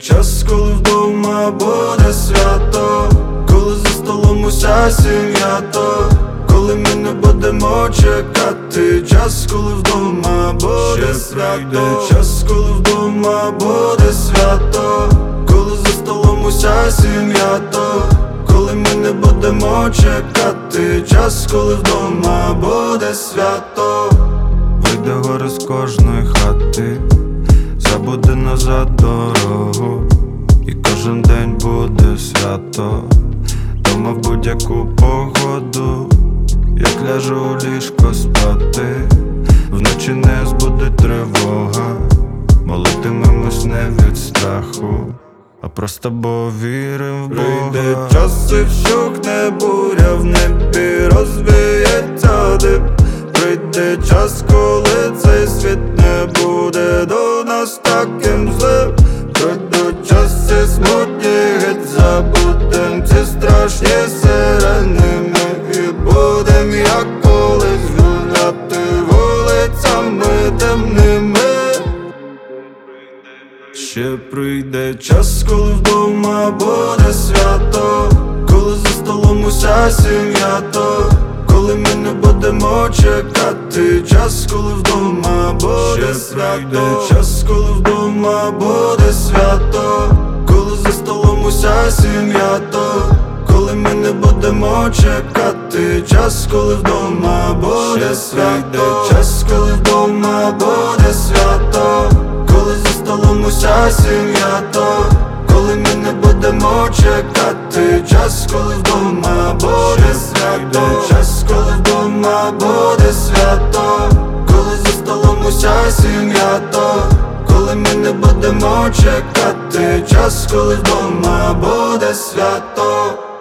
час, коли вдома буде свято, коли за столом уся сім'я, то коли ми не будемо чекати. Час, коли вдома буде свято, час, коли вдома буде свято, коли за столом уся сім'я, то коли ми не будемо чекати. Час, коли вдома буде свято. Вийде гори з кожної хати, забуде назад дорогу, і кожен день буде свято, дома в будь-яку погоду. Як ляжу у ліжко спати, вночі не збудить тривога, молитимемось не від страху, а просто бо вірим в Бога. Прийде час і вщухне буря, в небі розвіється дим. Прийде час, коли цей світ не буде до нас таким злим. Прийде час, ці смутні геть забудем, ці страшні сирени ми, і будем, як колись, гуляти вулицями темними. Ще прийде час, коли вдома буде свято, коли за столом уся сім'я, то коли ми не будемо чекати. Час, коли вдома буде свято, час, коли вдома буде свято, коли за столом уся сім'я, то коли ми не будемо чекати. Час, коли вдома буде свято, час, коли вдома буде свято, коли за столом уся сім'я, то коли ми не будемо чекати. Час, коли вдома буде свято, час, коли вдома буде свято, коли за столом уся сім'я, то коли ми не будемо чекати. Час, коли вдома буде свято.